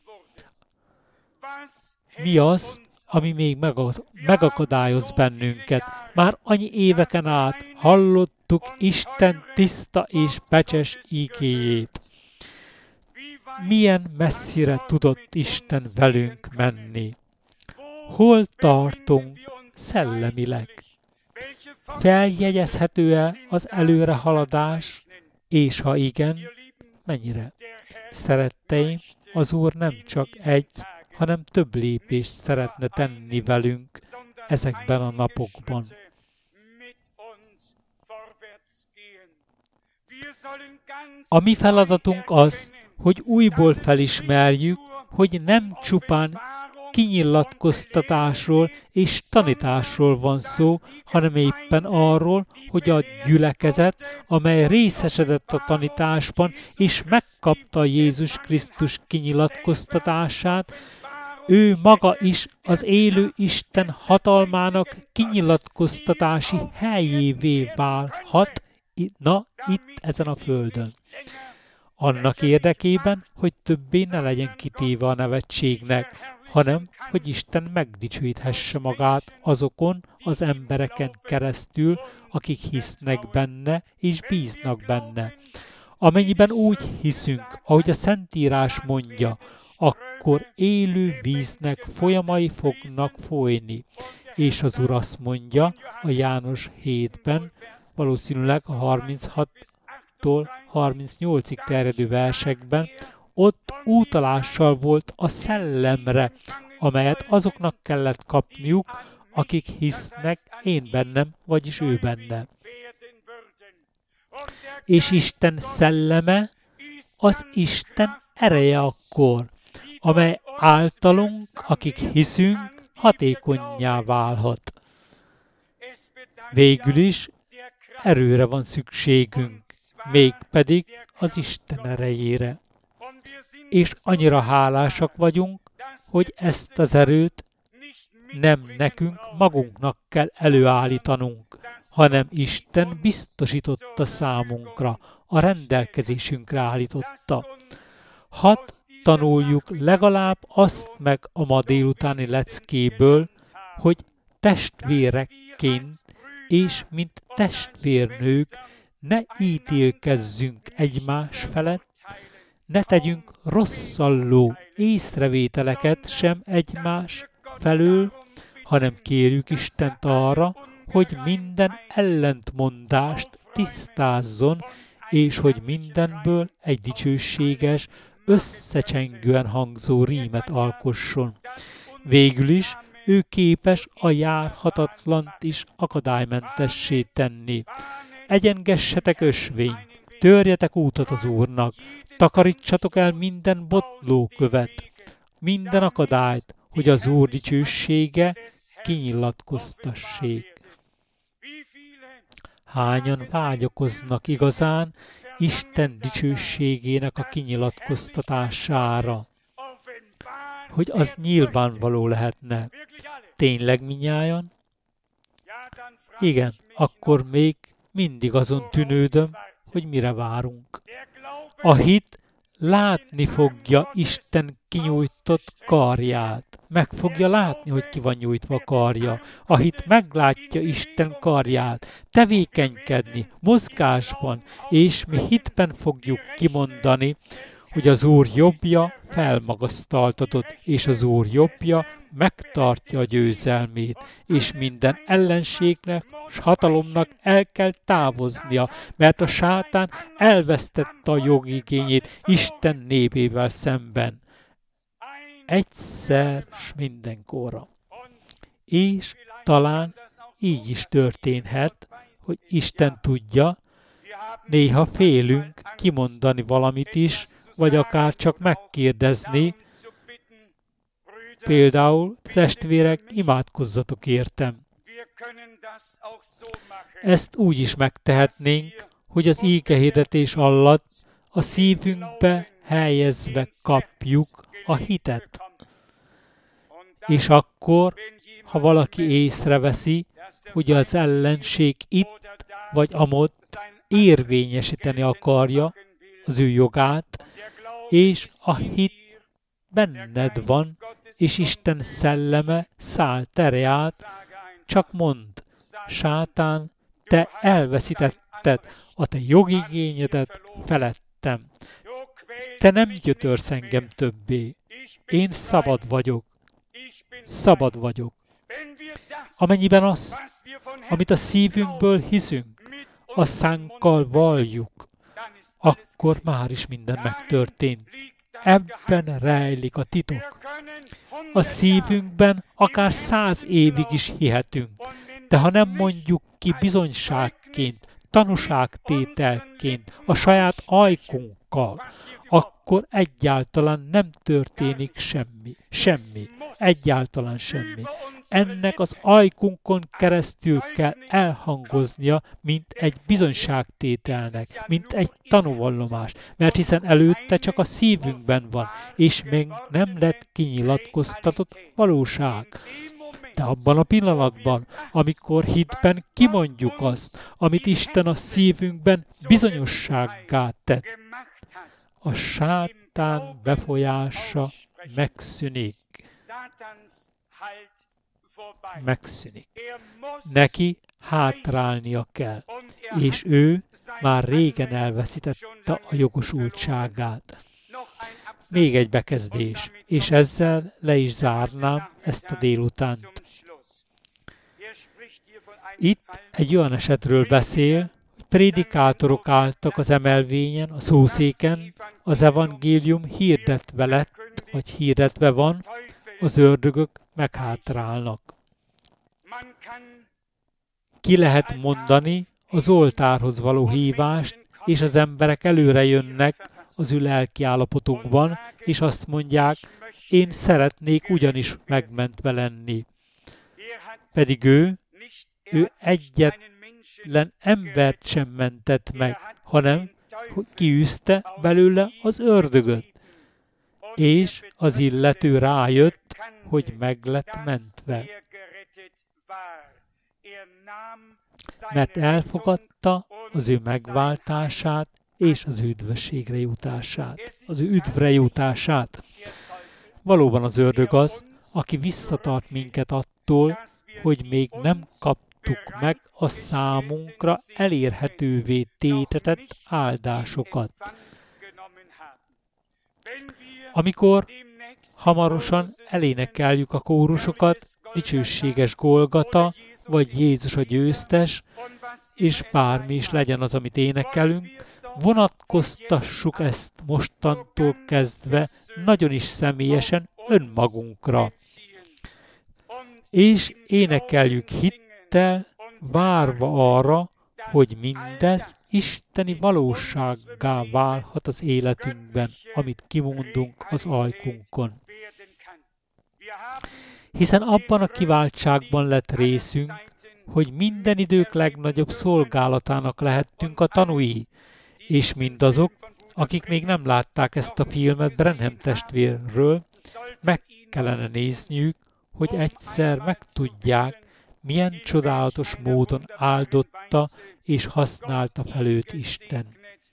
Mi az, ami még megakadályoz bennünket? Már annyi éveken át hallottuk Isten tiszta és becses ígéjét. Milyen messzire tudott Isten velünk menni? Hol tartunk szellemileg? Feljegyezhető-e az előrehaladás, és ha igen, mennyire? Szeretteim, az Úr nem csak egy, hanem több lépést szeretne tenni velünk ezekben a napokban. A mi feladatunk az, hogy újból felismerjük, hogy nem csupán kinyilatkoztatásról és tanításról van szó, hanem éppen arról, hogy a gyülekezet, amely részesedett a tanításban, és megkapta Jézus Krisztus kinyilatkoztatását, ő maga is az élő Isten hatalmának kinyilatkoztatási helyévé válhat, itt ezen a földön. Annak érdekében, hogy többé ne legyen kitéve a nevetségnek, hanem, hogy Isten megdicsőíthesse magát azokon az embereken keresztül, akik hisznek benne és bíznak benne. Amennyiben úgy hiszünk, ahogy a Szentírás mondja, akkor élő víznek folyamai fognak folyni. És az Úr azt mondja a János 7-ben, valószínűleg a 36-tól 38-ig terjedő versekben, ott utalással volt a szellemre, amelyet azoknak kellett kapniuk, akik hisznek én bennem, vagyis ő benne. És Isten szelleme az Isten ereje akkor, amely általunk, akik hiszünk, hatékonnyá válhat. Végül is erőre van szükségünk, mégpedig az Isten erejére. És annyira hálásak vagyunk, hogy ezt az erőt nem nekünk magunknak kell előállítanunk, hanem Isten biztosította számunkra, a rendelkezésünkre állította. Hadd tanuljuk legalább azt meg a ma délutáni leckéből, hogy testvérekként és mint testvérnők ne ítélkezzünk egymás felett, ne tegyünk rosszalló észrevételeket sem egymás felől, hanem kérjük Istent arra, hogy minden ellentmondást tisztázzon, és hogy mindenből egy dicsőséges, összecsengően hangzó rímet alkosson. Végül is ő képes a járhatatlant is akadálymentessé tenni. Egyengessetek ösvényt, törjetek útat az Úrnak, takarítsatok el minden botlókövet, minden akadályt, hogy az Úr dicsősége kinyilatkoztassék. Hányan vágyakoznak igazán Isten dicsőségének a kinyilatkoztatására, hogy az nyilvánvaló lehetne. Tényleg minnyájan? Igen, akkor még mindig azon tűnődöm, hogy mire várunk. A hit látni fogja Isten kinyújtott karját. Meg fogja látni, hogy ki van nyújtva a karja. A hit meglátja Isten karját, tevékenykedni, mozgásban, és mi hitben fogjuk kimondani, hogy az Úr jobbja felmagasztaltatott, és az Úr jobbja megtartja a győzelmét, és minden ellenségnek és hatalomnak el kell távoznia, mert a sátán elvesztette a jogigényét Isten népével szemben. Egyszer s mindenkorra. És talán így is történhet, hogy Isten tudja, néha félünk kimondani valamit is, vagy akár csak megkérdezni, például, testvérek, imádkozzatok értem. Ezt úgy is megtehetnénk, hogy az ígehirdetés alatt a szívünkbe helyezve kapjuk a hitet. És akkor, ha valaki észreveszi, hogy az ellenség itt vagy amott érvényesíteni akarja az ő jogát, és a hit benned van, és Isten szelleme száll tere át, csak mondd, sátán, te elveszítetted a te jogigényedet felettem. Te nem gyötörsz engem többé. Én szabad vagyok. Szabad vagyok. Amennyiben azt, amit a szívünkből hiszünk, a szánkkal valljuk, akkor már is minden megtörtént. Ebben rejlik a titok. A szívünkben akár 100 évig is hihetünk, de ha nem mondjuk ki bizonyságként, tanúságtételként, a saját ajkunkkal, akkor egyáltalán nem történik semmi, egyáltalán semmi. Ennek az ajkunkon keresztül kell elhangoznia, mint egy bizonyságtételnek, mint egy tanúvallomás, mert hiszen előtte csak a szívünkben van, és még nem lett kinyilatkoztatott valóság. De abban a pillanatban, amikor hitben kimondjuk azt, amit Isten a szívünkben bizonyossággá tett, a sátán befolyása megszűnik. Neki hátrálnia kell, és ő már régen elveszítette a jogosultságát. Még egy bekezdés, és ezzel le is zárnám ezt a délutánt. Itt egy olyan esetről beszél, hogy prédikátorok álltak az emelvényen, a szószéken, az evangélium hirdetve lett, vagy hirdetve van, az ördögök meghátrálnak. Ki lehet mondani az oltárhoz való hívást, és az emberek előre jönnek az ő lelki állapotukban, és azt mondják, én szeretnék ugyanis megmentve lenni. Pedig ő egyetlen embert sem mentett meg, hanem kiűzte belőle az ördögöt. És az illető rájött, hogy meg lett mentve. Mert elfogadta az ő megváltását és az ő üdvösségre jutását, az ő üdvre jutását. Valóban az ördög az, aki visszatart minket attól, hogy még nem kaptuk meg a számunkra elérhetővé tétetett áldásokat. Amikor hamarosan elénekeljük a kórusokat, dicsőséges Golgata, vagy Jézus a győztes, és bármi is legyen az, amit énekelünk, vonatkoztassuk ezt mostantól kezdve nagyon is személyesen önmagunkra. És énekeljük hittel, várva arra, hogy mindez isteni valósággá válhat az életünkben, amit kimondunk az ajkunkon. Hiszen abban a kiváltságban lett részünk, hogy minden idők legnagyobb szolgálatának lehettünk a tanúi, és mindazok, akik még nem látták ezt a filmet Branham testvérről, meg kellene nézniük, hogy egyszer megtudják, milyen csodálatos módon áldotta és használta fel őt Isten.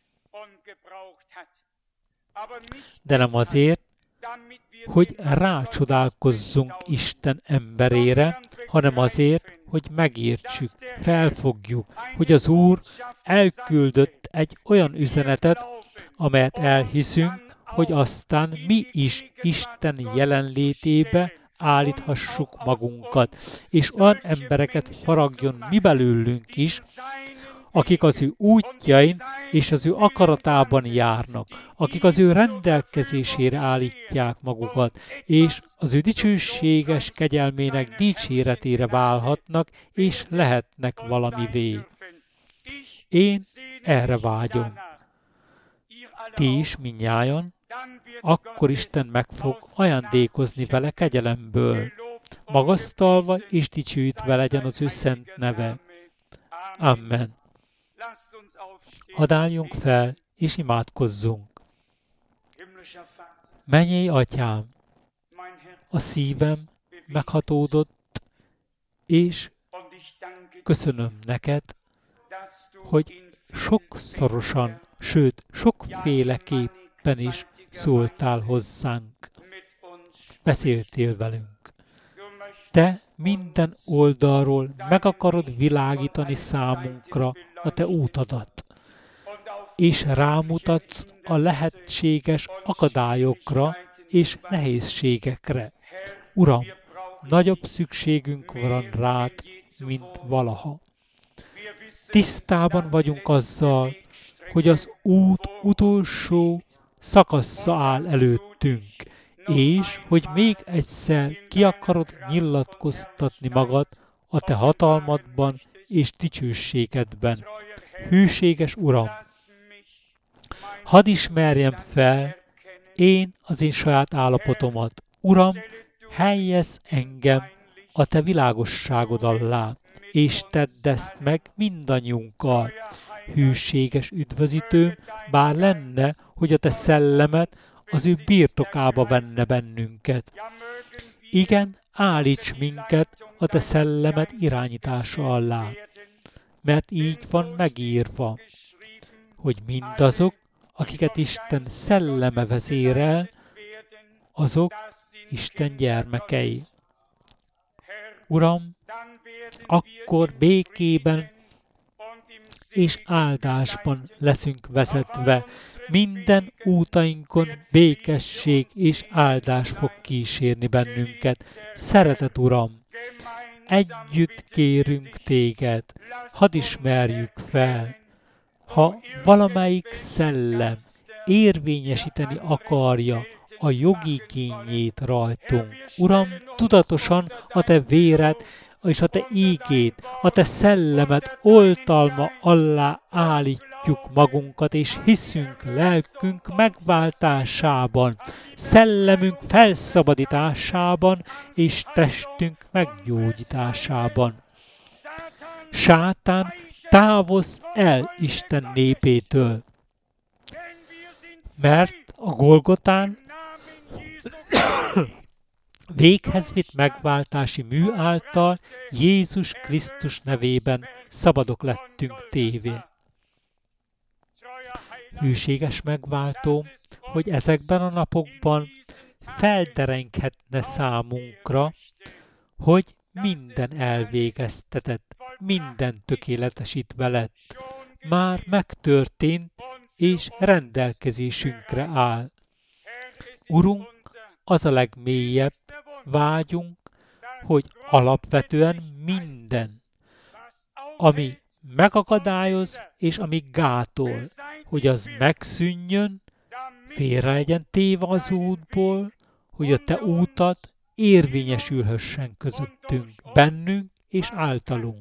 De nem azért, hogy rácsodálkozzunk Isten emberére, hanem azért, hogy megértsük, felfogjuk, hogy az Úr elküldött egy olyan üzenetet, amelyet elhiszünk, hogy aztán mi is Isten jelenlétébe állíthassuk magunkat, és olyan embereket faragjon mi belőlünk is, akik az ő útjain és az ő akaratában járnak, akik az ő rendelkezésére állítják magukat, és az ő dicsőséges kegyelmének dicséretére válhatnak, és lehetnek valamivé. Én erre vágyom. Ti is mindnyájan, akkor Isten meg fog ajándékozni vele kegyelemből, magasztalva és dicsőítve legyen az ő szent neve. Amen. Hadd álljunk fel, és imádkozzunk. Mennyei Atyám, a szívem meghatódott, és köszönöm neked, hogy sokszorosan, sőt, sokféleképpen is szóltál hozzánk. Beszéltél velünk. Te minden oldalról meg akarod világítani számunkra a te útadat, és rámutatsz a lehetséges akadályokra és nehézségekre. Uram, nagyobb szükségünk van rád, mint valaha. Tisztában vagyunk azzal, hogy az út utolsó szakasza áll előttünk, és hogy még egyszer ki akarod nyilatkoztatni magad a te hatalmadban és dicsőségedben. Hűséges Uram, hadd ismerjem fel én az én saját állapotomat. Uram, helyezz engem a Te világosságod alá, és tedd ezt meg mindannyiunkkal. Hűséges üdvözítőm, bár lenne, hogy a Te szellemet az ő birtokába venne bennünket. Igen, állíts minket a Te szellemet irányítása alá, mert így van megírva, hogy mindazok, akiket Isten szelleme vezérel, azok Isten gyermekei. Uram, akkor békében és áldásban leszünk vezetve. Minden útainkon békesség és áldás fog kísérni bennünket. Szeretet Uram, együtt kérünk Téged, hadd ismerjük fel, ha valamelyik szellem érvényesíteni akarja a jogigényét rajtunk. Uram, tudatosan a Te véred és a Te ígét, a Te szellemet oltalma alá állítjuk magunkat, és hiszünk lelkünk megváltásában, szellemünk felszabadításában, és testünk meggyógyításában. Sátán, távozz el Isten népétől, mert a Golgotán véghez vitt megváltási mű által Jézus Krisztus nevében szabadok lettünk tévé. Hűséges megváltó, hogy ezekben a napokban felderenghetne számunkra, hogy minden elvégeztetett, minden tökéletesítve lett, már megtörtént és rendelkezésünkre áll. Urunk, az a legmélyebb vágyunk, hogy alapvetően minden, ami megakadályoz és ami gátol, hogy az megszűnjön, félre legyen téve az útból, hogy a Te útad érvényesülhessen közöttünk, bennünk és általunk.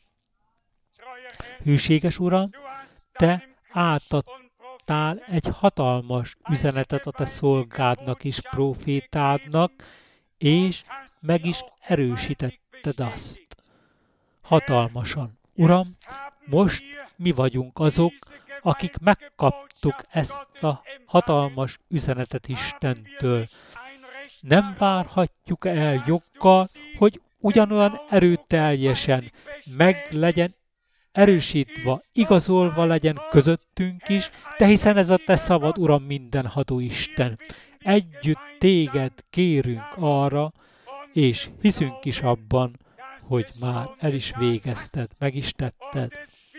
Hűséges Uram, Te átadtál egy hatalmas üzenetet a Te szolgádnak és prófétádnak, és meg is erősítetted azt. Hatalmasan. Uram, most mi vagyunk azok, akik megkaptuk ezt a hatalmas üzenetet Istentől. Nem várhatjuk el joggal, hogy ugyanolyan erőteljesen meg legyen erősítve, igazolva legyen közöttünk is, de hiszen ez a Te szavad, Uram, mindenható Isten. Együtt Téged kérünk arra, és hiszünk is abban, hogy már el is végezted, meg is tetted.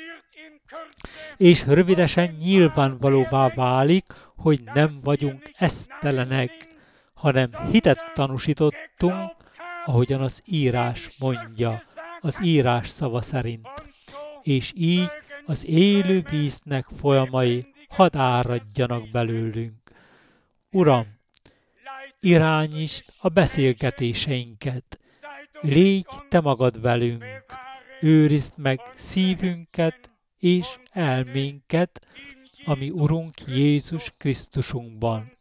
És rövidesen nyilvánvalóvá válik, hogy nem vagyunk esztelenek, hanem hitet tanúsítottunk, ahogyan az írás mondja, az írás szava szerint. És így az élő víznek folyamai hadd áradjanak belőlünk. Uram, irányítsd a beszélgetéseinket, légy Te magad velünk, őrizd meg szívünket és elménket, ami Urunk Jézus Krisztusunkban.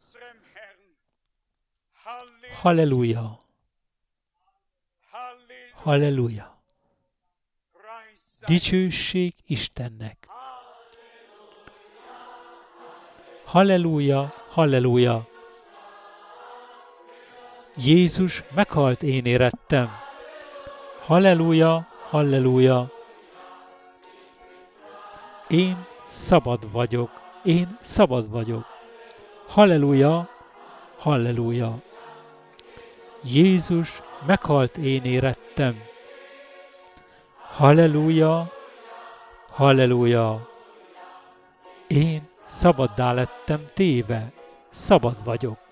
Halleluja! Halleluja! Dicsőség Istennek! Halleluja! Halleluja! Jézus meghalt, én érettem. Halleluja! Halleluja! Én szabad vagyok. Én szabad vagyok. Halleluja! Halleluja! Jézus meghalt, én érettem. Halleluja! Halleluja! Én szabaddá lettem téve. Szabad vagyok.